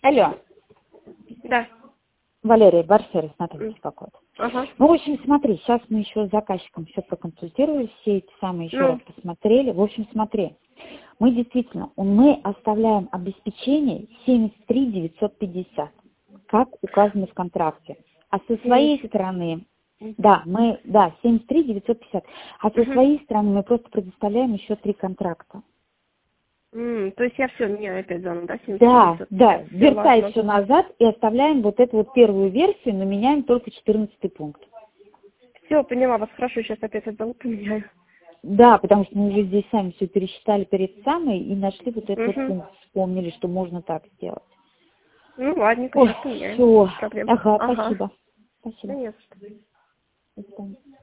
Алло. Да. Валерия, Барсервис, Наталья беспокоит. Ага. Ну, в общем, смотри, сейчас мы еще с заказчиком все проконсультировали, все эти самые еще раз посмотрели. В общем, смотри, мы действительно, мы оставляем обеспечение 73 950, как указано в контракте. А со своей стороны, да, 73 950, а со своей стороны мы просто предоставляем еще 3 контракта. То есть я все меняю опять заново, да? 73 Да, 950. да, Всё, вертай ладно. все назад и оставляем вот эту вот первую версию, но меняем только 14 пункт. Все, поняла вас, хорошо, сейчас опять отдал, поменяю. Да, потому что мы уже здесь сами все пересчитали перед самой и нашли вот этот вот пункт, вспомнили, что можно так сделать. Ну, ладненько, Ой, сейчас поменяю. все. Без проблем. Ага, спасибо. Да Спасибо. не за что. До свидания.